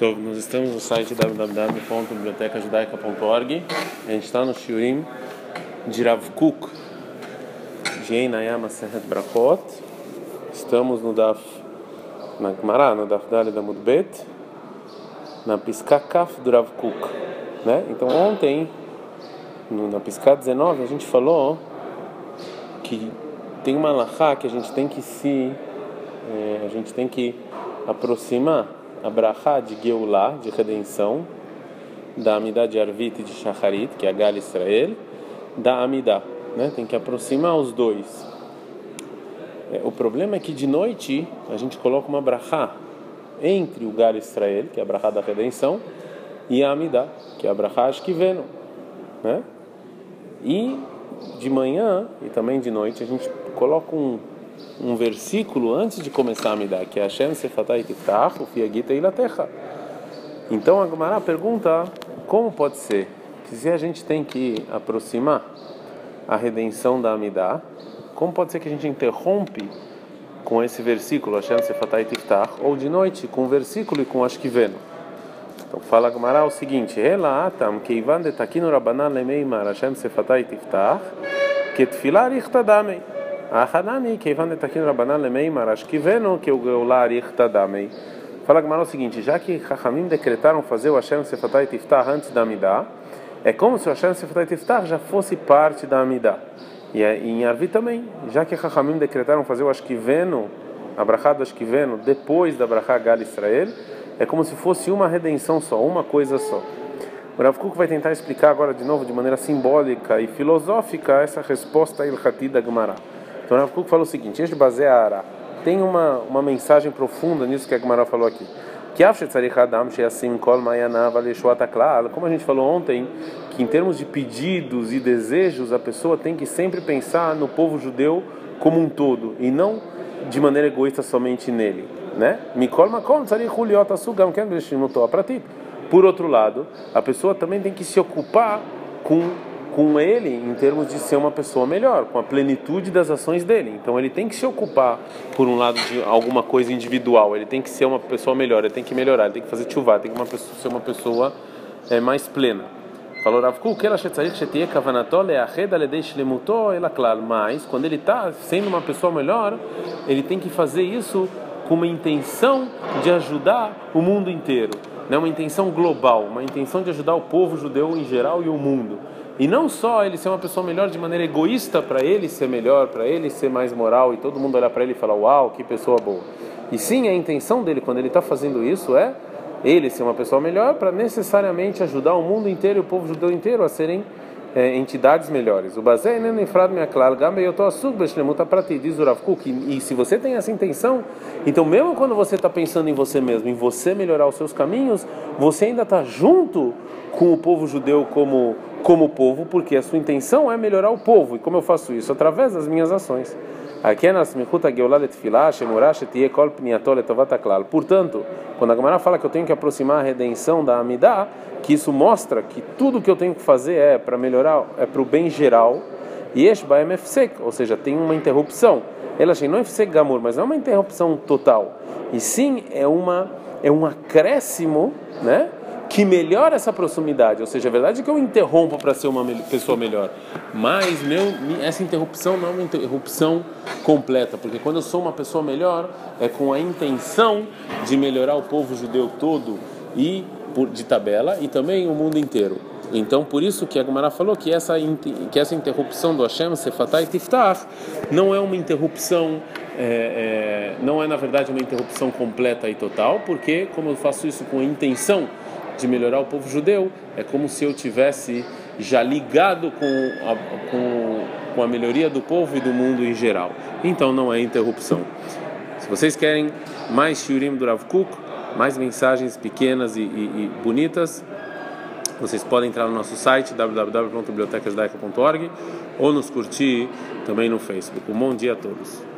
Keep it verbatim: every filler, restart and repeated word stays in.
Então, nós estamos no site w w w ponto biblioteca judaica ponto org. A gente está no Shiurim de Rav Kook, Jein Hayam Masechet Brachot. Estamos no Daf, na Gemara, no Daf Daled Amud Bet, na Pisca Kaf do Rav Kook, né? Então, ontem, no, na Pisca dezenove, a gente falou que tem uma halachá que a gente tem que se, é, a gente tem que aproximar a brachá de Geulah, de redenção, da Amidah de Arvit e de Shacharit, que é a Gal Israel, da Amidah, né? Tem que aproximar os dois. É, o problema é que de noite a gente coloca uma brachá entre o Gal Israel, que é a brachá da redenção, e a Amidah, que é a brachá Ashkivenu, né? E de manhã e também de noite a gente coloca um um versículo antes de começar a Amidah, que é Hashem Sefatai Tiftach Ufi Agita Ilatecha. Então a Gemara pergunta como pode ser que se a gente tem que aproximar a redenção da Amidah, como pode ser que a gente interrompe com esse versículo Hashem Sefatai Tiftach, ou de noite com o versículo e com Ashkivenu? Então fala a Gemara o seguinte: Ela atam keivan de takinu rabanan lemeimar Hashem Sefatai Tiftach ketfilah richtadamei Ahadami keivan de takinu rabanan lemeimar Ashkivenu keugeulá richtadamei. Fala a Gemara o seguinte: já que Chachamim decretaram fazer o Hashem Sefatai Tiftach antes da Amidah, é como se o Hashem Sefatai Tiftach já fosse parte da Amidah. E em Arvi também, já que Chachamim decretaram fazer o Ashkivenu, a brachá do Ashkivenu, depois da brachá Gal Israel, é como se fosse uma redenção só, uma coisa só. O Rav Kook vai tentar explicar agora de novo, de maneira simbólica e filosófica, essa resposta ilhati da Gemara. Então o Rav Kook fala o seguinte: este baseara tem uma uma mensagem profunda nisso que a Gemara falou aqui. Como a gente falou ontem, que em termos de pedidos e desejos, a pessoa tem que sempre pensar no povo judeu como um todo, e não de maneira egoísta somente nele, né? Por outro lado, a pessoa também tem que se ocupar com com ele em termos de ser uma pessoa melhor, com a plenitude das ações dele. Então ele tem que se ocupar, por um lado, de alguma coisa individual, ele tem que ser uma pessoa melhor, ele tem que melhorar, ele tem que fazer tchuvá, tem que uma pessoa, ser uma pessoa é, mais plena. Falou Rav Kook, mas quando ele está sendo uma pessoa melhor, ele tem que fazer isso com uma intenção de ajudar o mundo inteiro, né? Uma intenção global, uma intenção de ajudar o povo judeu em geral e o mundo. E não só ele ser uma pessoa melhor de maneira egoísta, para ele ser melhor, para ele ser mais moral e todo mundo olhar para ele e falar uau, que pessoa boa. E sim, a intenção dele quando ele está fazendo isso é ele ser uma pessoa melhor para necessariamente ajudar o mundo inteiro e o povo judeu inteiro a serem é, entidades melhores. O Bazé Nenefrad Meaklal Gambei eu tô açúcar Beshlemuta Prati, diz o Rav Kook. E se você tem essa intenção, então mesmo quando você está pensando em você mesmo, em você melhorar os seus caminhos, você ainda está junto com o povo judeu como como povo, porque a sua intenção é melhorar o povo. E como eu faço isso? Através das minhas ações. Portanto, quando a Gemara fala que eu tenho que aproximar a redenção da Amidah, que isso mostra que tudo que eu tenho que fazer é para melhorar, é para o bem geral, ou seja, tem uma interrupção. Ela não é gamur, mas não é uma interrupção total. E sim, é, uma, é um acréscimo, né? Que melhora essa proximidade, ou seja, é verdade que eu interrompo para ser uma pessoa melhor, mas meu, essa interrupção não é uma interrupção completa, porque quando eu sou uma pessoa melhor, é com a intenção de melhorar o povo judeu todo e por, de tabela, e também o mundo inteiro. Então, por isso que a Gemara falou que essa, que essa interrupção do Hashem Sefatai Tiftach não é uma interrupção, é, é, não é na verdade uma interrupção completa e total, porque como eu faço isso com a intenção de melhorar o povo judeu, é como se eu tivesse já ligado com a, com, com a melhoria do povo e do mundo em geral. Então não é interrupção. Se vocês querem mais shiurim do Rav Kook, mais mensagens pequenas e, e, e bonitas, vocês podem entrar no nosso site w w w ponto biblioteca judaica ponto org ou nos curtir também no Facebook. Um bom dia a todos.